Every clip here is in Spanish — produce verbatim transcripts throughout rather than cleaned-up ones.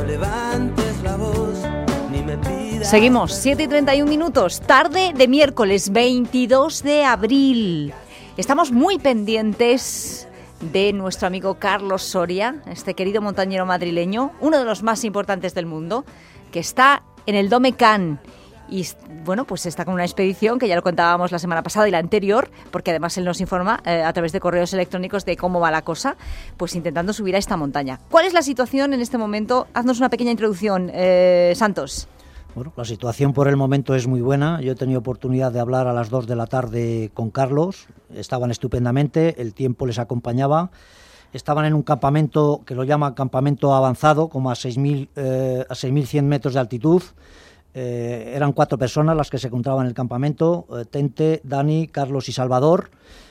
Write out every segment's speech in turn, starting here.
levantes la voz, ni me pidas... Seguimos, siete y treinta y un minutos, tarde de miércoles veintidós de abril. Estamos muy pendientes de nuestro amigo Carlos Soria, este querido montañero madrileño, uno de los más importantes del mundo, que está en el Dome Can. Y bueno, pues está con una expedición que ya lo contábamos la semana pasada y la anterior, porque además él nos informa eh, a través de correos electrónicos de cómo va la cosa, pues intentando subir a esta montaña. ¿Cuál es la situación en este momento? Haznos una pequeña introducción, eh, Santos. Bueno, la situación por el momento es muy buena. Yo he tenido oportunidad de hablar a las dos de la tarde con Carlos. Estaban estupendamente, el tiempo les acompañaba. Estaban en un campamento que lo llaman campamento avanzado, como a seis mil, eh, a seis mil cien metros de altitud. Eh, eran cuatro personas las que se encontraban en el campamento, eh, Tente, Dani, Carlos y Salvador.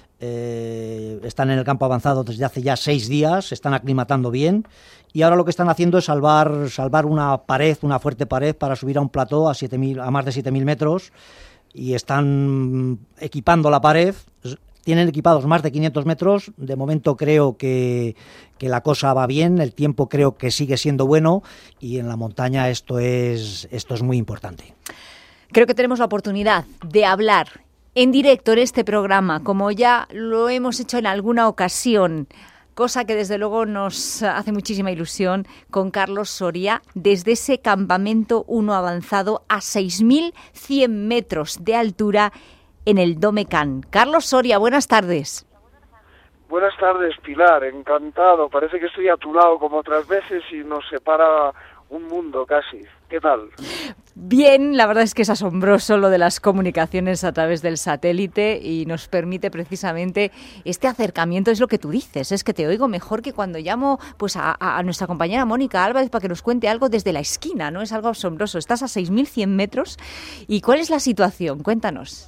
Eh, están en el campo avanzado desde hace ya seis días, se están aclimatando bien y ahora lo que están haciendo es salvar, salvar una pared, una fuerte pared para subir a un plató a, siete mil, a más de siete mil metros y están equipando la pared. Tienen equipados más de quinientos metros, de momento creo que, que la cosa va bien, el tiempo creo que sigue siendo bueno y en la montaña esto es, esto es muy importante. Creo que tenemos la oportunidad de hablar en directo en este programa, como ya lo hemos hecho en alguna ocasión, cosa que desde luego nos hace muchísima ilusión, con Carlos Soria, desde ese campamento uno avanzado a seis mil cien metros de altura en el Dome Can. Carlos Soria, buenas tardes. Buenas tardes, Pilar, encantado. Parece que estoy a tu lado como otras veces y nos separa un mundo casi. ¿Qué tal? Bien, la verdad es que es asombroso lo de las comunicaciones a través del satélite y nos permite precisamente este acercamiento. Es lo que tú dices, es que te oigo mejor que cuando llamo pues a, a nuestra compañera Mónica Álvarez para que nos cuente algo desde la esquina, ¿no? Es algo asombroso. Estás a seis mil cien metros y ¿cuál es la situación? Cuéntanos.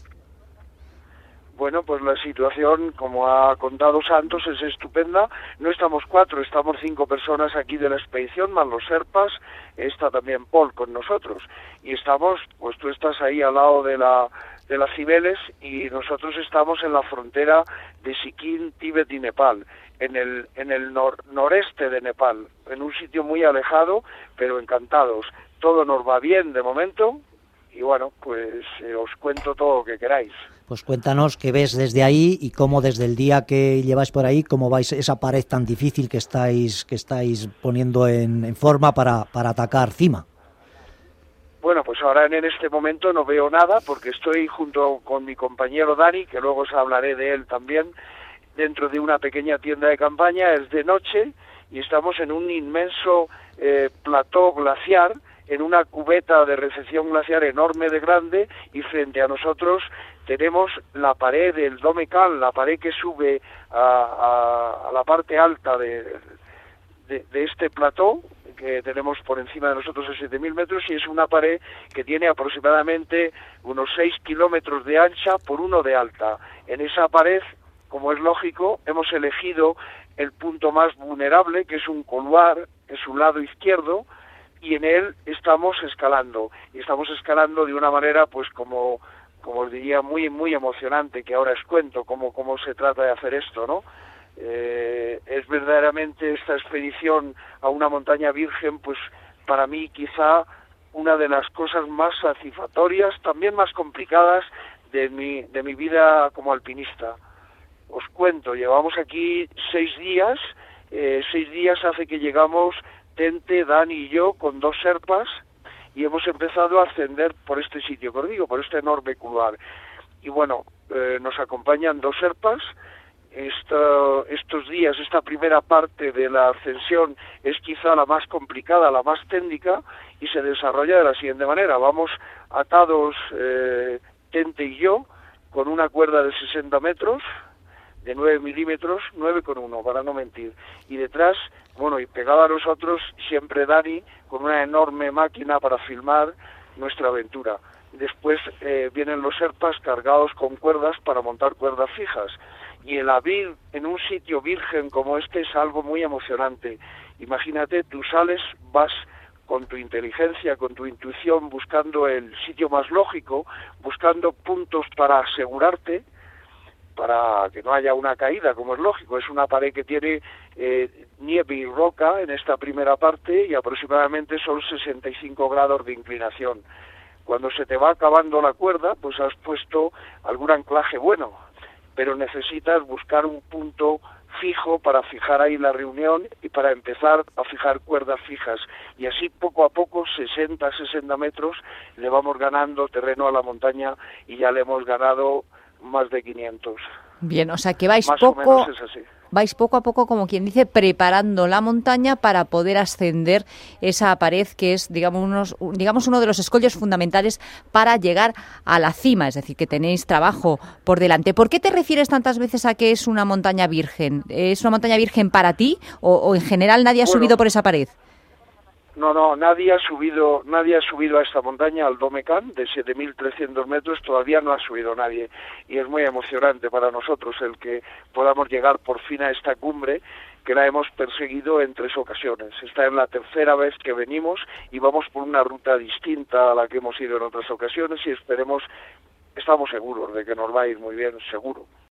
Bueno, pues la situación, como ha contado Santos, es estupenda. No estamos cuatro, estamos cinco personas aquí de la expedición, más los Sherpas, está también Paul con nosotros. Y estamos, pues tú estás ahí al lado de la de las Cibeles y nosotros estamos en la frontera de Sikkim, Tíbet y Nepal, en el en el nor, noreste de Nepal, en un sitio muy alejado, pero encantados. Todo nos va bien de momento y bueno, pues eh, os cuento todo lo que queráis. Pues cuéntanos qué ves desde ahí y cómo desde el día que lleváis por ahí, cómo vais esa pared tan difícil que estáis que estáis poniendo en, en forma para, para atacar cima. Bueno, pues ahora en este momento no veo nada porque estoy junto con mi compañero Dani, que luego os hablaré de él también, dentro de una pequeña tienda de campaña. Es de noche y estamos en un inmenso eh, plató glaciar, en una cubeta de recepción glaciar enorme de grande, y frente a nosotros tenemos la pared del Dome Can, la pared que sube a, a, a la parte alta de, de, de este plató que tenemos por encima de nosotros a siete mil metros, y es una pared que tiene aproximadamente unos seis kilómetros de ancha por uno de alta. En esa pared, como es lógico, hemos elegido el punto más vulnerable, que es un couloir, en su lado izquierdo, y en él estamos escalando, y estamos escalando de una manera, pues como, como os diría, muy muy emocionante, que ahora os cuento cómo, cómo se trata de hacer esto, ¿no? Eh, es verdaderamente esta expedición a una montaña virgen, pues para mí quizá una de las cosas más satisfactorias, también más complicadas de mi, de mi vida como alpinista. Os cuento, llevamos aquí seis días, eh, seis días hace que llegamos Tente, Dani y yo con dos Sherpas y hemos empezado a ascender por este sitio que os digo, por este enorme couloir. Y bueno, eh, nos acompañan dos Sherpas. Esta, estos días, esta primera parte de la ascensión es quizá la más complicada, la más técnica, y se desarrolla de la siguiente manera. Vamos atados, eh, Tente y yo, con una cuerda de sesenta metros, de nueve milímetros, nueve con uno, para no mentir. Y detrás, bueno, y pegado a nosotros, siempre Dani, con una enorme máquina para filmar nuestra aventura. Después eh, vienen los Sherpas cargados con cuerdas para montar cuerdas fijas. Y el abrir en un sitio virgen como este es algo muy emocionante. Imagínate, tú sales, vas con tu inteligencia, con tu intuición, buscando el sitio más lógico, buscando puntos para asegurarte, para que no haya una caída, como es lógico. Es una pared que tiene eh, nieve y roca en esta primera parte y aproximadamente son sesenta y cinco grados de inclinación. Cuando se te va acabando la cuerda, pues has puesto algún anclaje bueno, pero necesitas buscar un punto fijo para fijar ahí la reunión y para empezar a fijar cuerdas fijas. Y así poco a poco, sesenta, sesenta metros, le vamos ganando terreno a la montaña y ya le hemos ganado más de quinientos. Bien, o sea que vais más poco, o menos es así. vais poco a poco, como quien dice, preparando la montaña para poder ascender esa pared que es, digamos, unos, digamos uno de los escollos fundamentales para llegar a la cima, es decir, que tenéis trabajo por delante. ¿Por qué te refieres tantas veces a que es una montaña virgen? ¿Es una montaña virgen para ti o, o en general nadie ha Bueno, subido por esa pared? No, no, nadie ha subido, nadie ha subido a esta montaña, al Domecán, de siete mil trescientos metros, todavía no ha subido nadie. Y es muy emocionante para nosotros el que podamos llegar por fin a esta cumbre, que la hemos perseguido en tres ocasiones. Esta es la tercera vez que venimos y vamos por una ruta distinta a la que hemos ido en otras ocasiones y esperemos, estamos seguros de que nos va a ir muy bien, seguro.